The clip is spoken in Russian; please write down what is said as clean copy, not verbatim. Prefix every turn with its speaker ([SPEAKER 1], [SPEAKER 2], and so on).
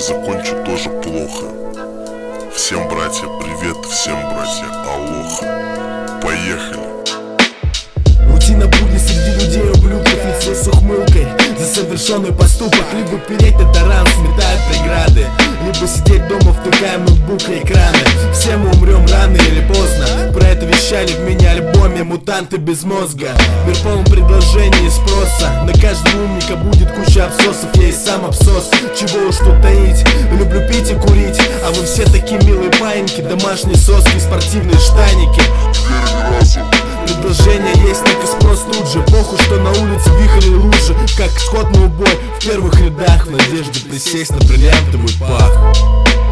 [SPEAKER 1] закончу тоже плохо. Всем, братья, привет, всем, братья, алоха. Поехали.
[SPEAKER 2] Рутина будни среди людей ублюдков, лицо с ухмылкой за совершенный поступок. Либо переть на таран, сметая преграды, либо сидеть дома, втыкая ноутбук и экраны. Все мы умрем рано или поздно. Про это вещали в мини-альбоме «Мутанты без мозга». Мир полон предложений и спроса. На каждого умника будет куча абсосов. Я и сам абсос, чего уж тут таить. Люблю пить и курить, а вы все такие милые паиньки. Домашние соски, спортивные штаники. Предложение есть, так и спрос тут же. Похуй, что на улице вихрь и лужи. Как скот на убой в первых рядах, в надежде присесть на бриллиантовый пах.